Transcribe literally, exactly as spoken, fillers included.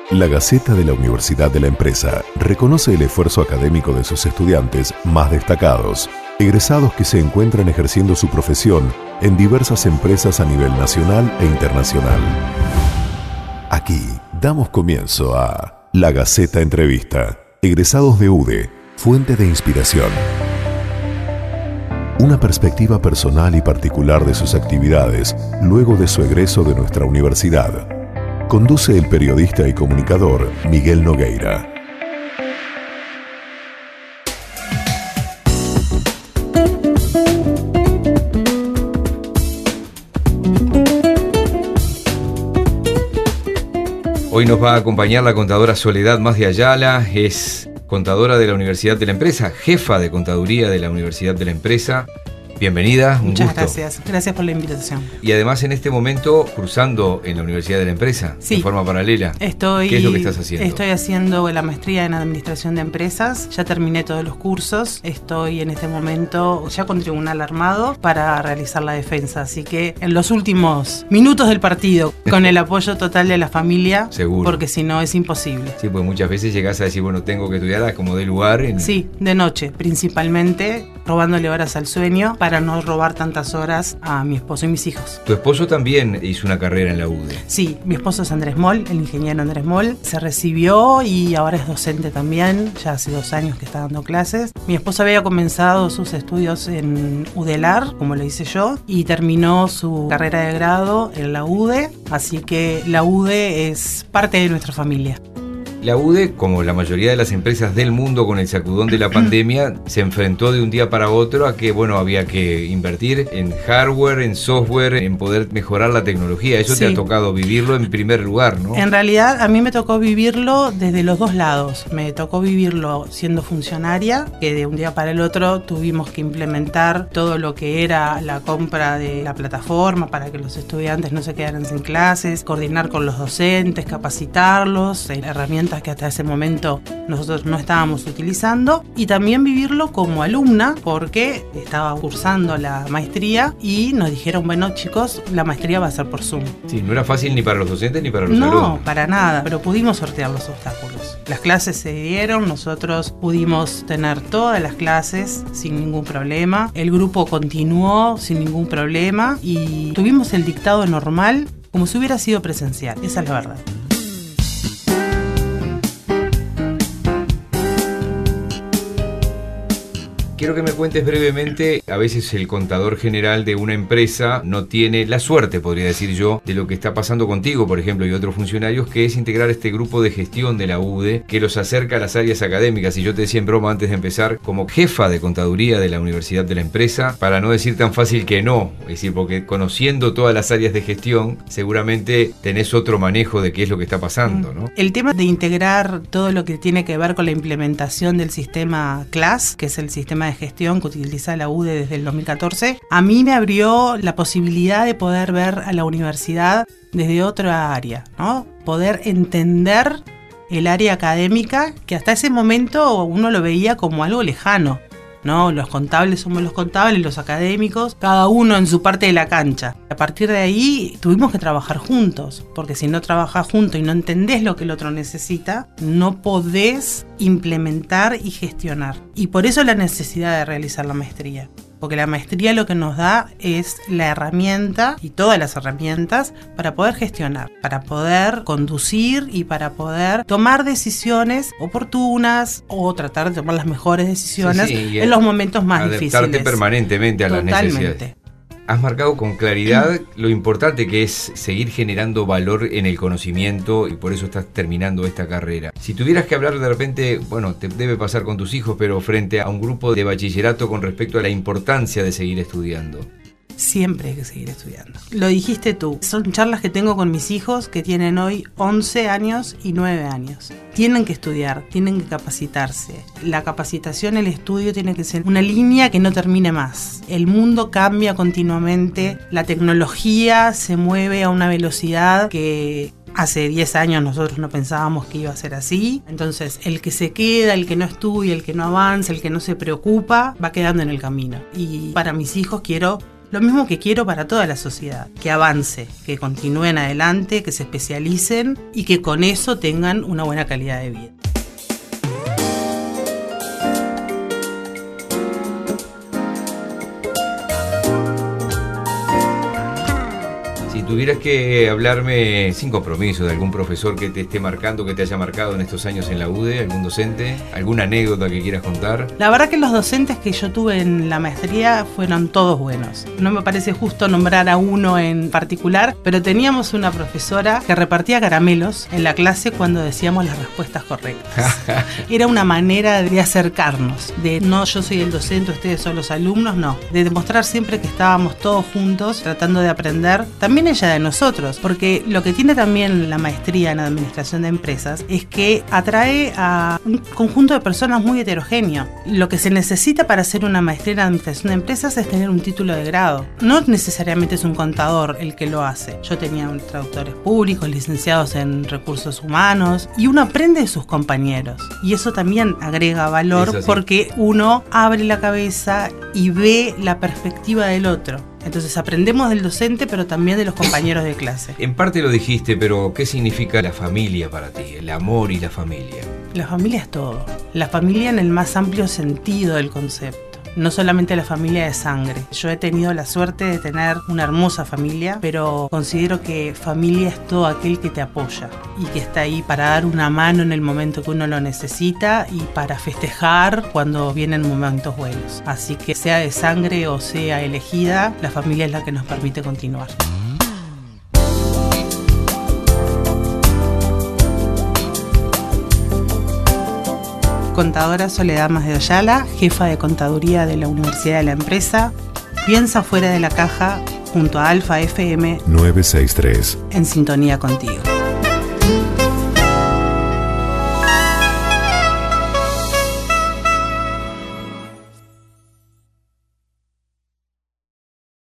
La Gaceta de la Universidad de la Empresa reconoce el esfuerzo académico de sus estudiantes más destacados, egresados que se encuentran ejerciendo su profesión en diversas empresas a nivel nacional e internacional. Aquí damos comienzo a La Gaceta Entrevista. Egresados de U D E, fuente de inspiración. Una perspectiva personal y particular de sus actividades luego de su egreso de nuestra universidad. Conduce el periodista y comunicador Miguel Nogueira. Hoy nos va a acompañar la contadora Soledad Mas de Ayala, es contadora de la Universidad de la Empresa, jefa de contaduría de la Universidad de la Empresa. Bienvenida, un Muchas gusto. gracias, gracias por la invitación. Y además en este momento cursando en la Universidad de la Empresa, sí, de forma paralela. Estoy, ¿Qué es lo que estás haciendo? Estoy haciendo la maestría en Administración de Empresas, ya terminé todos los cursos, estoy en este momento ya con tribunal armado para realizar la defensa, así que en los últimos minutos del partido, con el apoyo total de la familia, seguro, porque si no es imposible. Sí, pues muchas veces llegás a decir, bueno, tengo que estudiar como de lugar. En... Sí, de noche, principalmente, robándole horas al sueño, para no robar tantas horas a mi esposo y mis hijos. Tu esposo también hizo una carrera en la U D E. Sí, mi esposo es Andrés Moll, el ingeniero Andrés Moll. Se recibió y ahora es docente también, ya hace dos años que está dando clases. Mi esposo había comenzado sus estudios en UDELAR, como le hice yo, y terminó su carrera de grado en la U D E, así que la U D E es parte de nuestra familia. La U D E, como la mayoría de las empresas del mundo con el sacudón de la pandemia, se enfrentó de un día para otro a que, bueno, había que invertir en hardware, en software, en poder mejorar la tecnología. Eso sí, te ha tocado vivirlo en primer lugar, ¿no? En realidad, a mí me tocó vivirlo desde los dos lados. Me tocó vivirlo siendo funcionaria, que de un día para el otro tuvimos que implementar todo lo que era la compra de la plataforma para que los estudiantes no se quedaran sin clases, coordinar con los docentes, capacitarlos, herramientas que hasta ese momento nosotros no estábamos utilizando, y también vivirlo como alumna porque estaba cursando la maestría y nos dijeron, bueno chicos, la maestría va a ser por Zoom. Sí, no era fácil ni para los docentes ni para los no, alumnos. No, para nada, pero pudimos sortear los obstáculos. Las clases se dieron, nosotros pudimos tener todas las clases sin ningún problema, el grupo continuó sin ningún problema y tuvimos el dictado normal como si hubiera sido presencial, esa es la verdad. Quiero que me cuentes brevemente, a veces el contador general de una empresa no tiene la suerte, podría decir yo, de lo que está pasando contigo, por ejemplo, y otros funcionarios, que es integrar este grupo de gestión de la U D E, que los acerca a las áreas académicas. Y yo te decía en broma antes de empezar, como jefa de contaduría de la Universidad de la Empresa, para no decir tan fácil que no, es decir, porque conociendo todas las áreas de gestión, seguramente tenés otro manejo de qué es lo que está pasando, ¿no? El tema de integrar todo lo que tiene que ver con la implementación del sistema C L A S, que es el sistema de de gestión que utiliza la U D E desde el dos mil catorce, a mí me abrió la posibilidad de poder ver a la universidad desde otra área, ¿no? Poder entender el área académica, que hasta ese momento uno lo veía como algo lejano, ¿no? Los contables somos los contables, los académicos, cada uno en su parte de la cancha. A partir de ahí tuvimos que trabajar juntos, porque si no trabajás juntos y no entendés lo que el otro necesita, no podés implementar y gestionar. Y por eso la necesidad de realizar la maestría. Porque la maestría lo que nos da es la herramienta y todas las herramientas para poder gestionar, para poder conducir y para poder tomar decisiones oportunas o tratar de tomar las mejores decisiones sí, sí, en los momentos más adaptarte difíciles. Adaptarte permanentemente a Totalmente. Las necesidades. Has marcado con claridad lo importante que es seguir generando valor en el conocimiento y por eso estás terminando esta carrera. Si tuvieras que hablar de repente, bueno, te debe pasar con tus hijos, pero frente a un grupo de bachillerato con respecto a la importancia de seguir estudiando. Siempre hay que seguir estudiando. Lo dijiste tú. Son charlas que tengo con mis hijos que tienen hoy once años y nueve años. Tienen que estudiar, tienen que capacitarse. La capacitación, el estudio tiene que ser una línea que no termine más. El mundo cambia continuamente, la tecnología se mueve a una velocidad que hace diez años nosotros no pensábamos que iba a ser así. Entonces, el que se queda, el que no estudia, el que no avanza, el que no se preocupa, va quedando en el camino. Y para mis hijos quiero Lo mismo que quiero para toda la sociedad, que avance, que continúen adelante, que se especialicen y que con eso tengan una buena calidad de vida. Si tuvieras que hablarme sin compromiso de algún profesor que te esté marcando, que te haya marcado en estos años en la U D E, algún docente, alguna anécdota que quieras contar. La verdad que los docentes que yo tuve en la maestría fueron todos buenos. No me parece justo nombrar a uno en particular, pero teníamos una profesora que repartía caramelos en la clase cuando decíamos las respuestas correctas. Era una manera de acercarnos, de no yo soy el docente, ustedes son los alumnos, no. De demostrar siempre que estábamos todos juntos tratando de aprender, también ella de nosotros, porque lo que tiene también la maestría en administración de empresas es que atrae a un conjunto de personas muy heterogéneo. Lo que se necesita para hacer una maestría en administración de empresas es tener un título de grado. No necesariamente es un contador el que lo hace. Yo tenía traductores públicos, licenciados en recursos humanos, y uno aprende de sus compañeros. Y eso también agrega valor porque uno abre la cabeza y ve la perspectiva del otro. Entonces aprendemos del docente, pero también de los compañeros de clase. En parte lo dijiste, pero ¿qué significa la familia para ti? El amor y la familia. La familia es todo. La familia en el más amplio sentido del concepto. No solamente la familia de sangre. Yo he tenido la suerte de tener una hermosa familia, pero considero que familia es todo aquel que te apoya y que está ahí para dar una mano en el momento que uno lo necesita y para festejar cuando vienen momentos buenos. Así que sea de sangre o sea elegida, la familia es la que nos permite continuar. Contadora Soledad Mas de Ayala, jefa de contaduría de la Universidad de la Empresa, piensa fuera de la caja junto a Alfa F M novecientos sesenta y tres. En sintonía contigo.